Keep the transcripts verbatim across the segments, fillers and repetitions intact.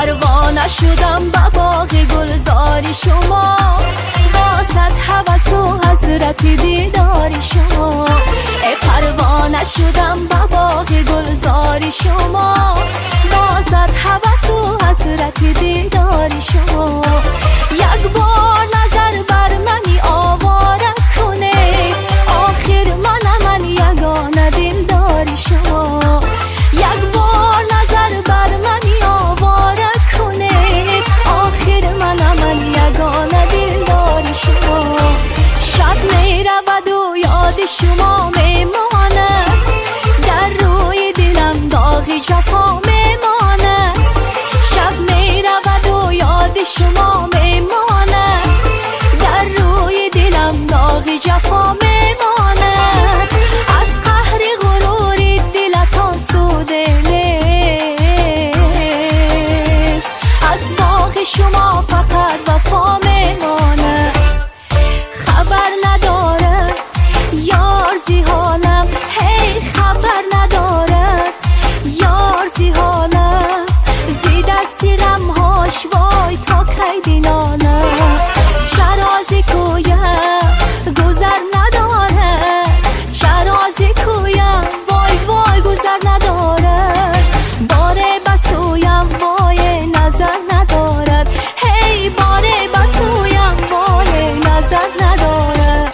پروانه شدم با باغ گلزاری شما، با صد هوس و حسرت دیداری شما. ای پروانه شدم با باغ گلزاری شما، با صد هوس و حسرت دیداری شما. یک بار نظر بر منی آواره کنه، آخر من من یگانه دلداری شما. یک بار نظر بر منی آواره کنه، آخر من من یگانه دلداری شما. شب می رود و یاد شما میمانه، در روی دلم داغ جفا میمانه. شب می رود و یاد شما میمانه، در روی دلم داغ جفا میمانه. از قهر غرور دلتان سوده نیست، از باغ شما فقط وفا میمانه. خبر نداره یار زی حالم، هی خبر نداره یار زی حالم. زی دستی غمهاش وای تا کی دینانم. شرازی کویم گذر نداره، شرازی کویم وای وای گذر نداره. باره بسویم وای نظر ندارد، هی باره بسویم وای نظر نداره.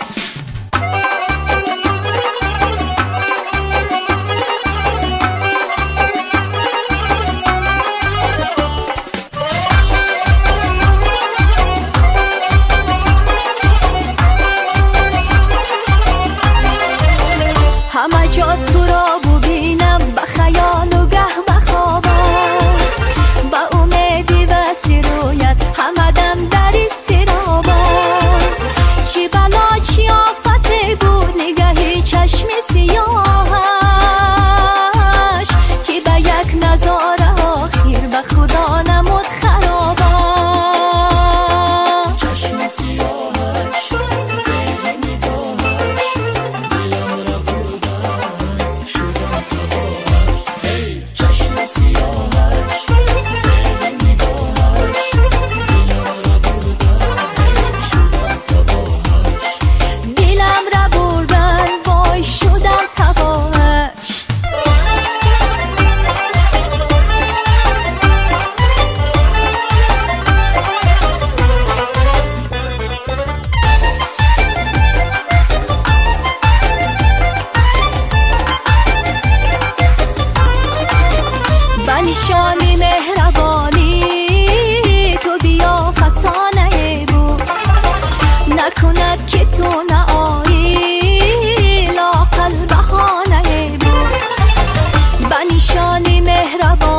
همه جا تو را ببینم، به خیال و گه بخوابم، به امیدی وصل رویت همه دم در استرابم. چی بلا چی آفت بود نگهی چشم سیاهش، که به یک نظاره آخر به خدا نمود خرابم. چشم سیاهش به نگاهش دلم را بردن شدم تباهش. ای چشم سیاهش به نگاهش دلم را بردن شدم تباهش. دلم را بردن وای شدم تباهش. به نشانی مهربانی تو بیا فسانه بود، نکند که تو نآیی لااقل بهانه بود. به نشانی مهربانی